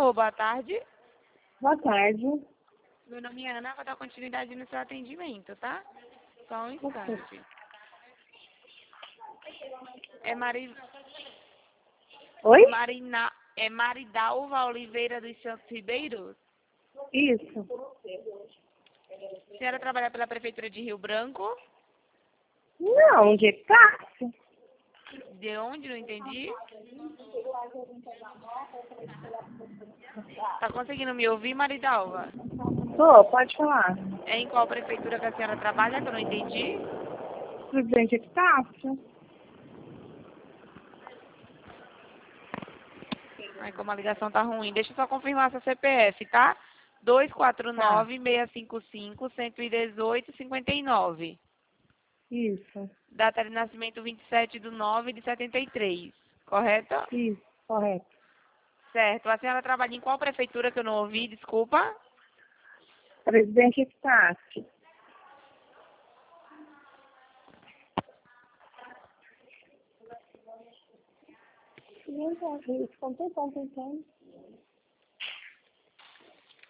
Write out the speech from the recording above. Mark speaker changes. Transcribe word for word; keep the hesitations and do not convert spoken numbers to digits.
Speaker 1: Alô, boa tarde.
Speaker 2: Boa tarde.
Speaker 1: Meu nome é Ana, vou dar continuidade no seu atendimento, tá? Só um instante. É Mari...
Speaker 2: Oi?
Speaker 1: Marina... É Maridalva Oliveira dos Santos Ribeiro?
Speaker 2: Isso.
Speaker 1: A senhora trabalha pela Prefeitura de Rio Branco?
Speaker 2: Não, de táxi.
Speaker 1: De onde? Não entendi. Tá conseguindo me ouvir, Maridalva?
Speaker 2: Tô, pode falar.
Speaker 1: É em qual prefeitura que a senhora trabalha, que eu não entendi?
Speaker 2: Presidente de táxi.
Speaker 1: Ai, como a ligação tá ruim. Deixa eu só confirmar seu C P F, tá? dois quatro
Speaker 2: Tá.
Speaker 1: nove, seis cinco cinco, um um oito, cinco nove.
Speaker 2: Isso.
Speaker 1: Data de nascimento vinte e sete de nove de setenta e três. Correto?
Speaker 2: Isso, correto.
Speaker 1: Certo. A senhora trabalha em qual prefeitura que eu não ouvi? Desculpa.
Speaker 2: Presidente de táxi. Não, isso, quanto tempo pensando?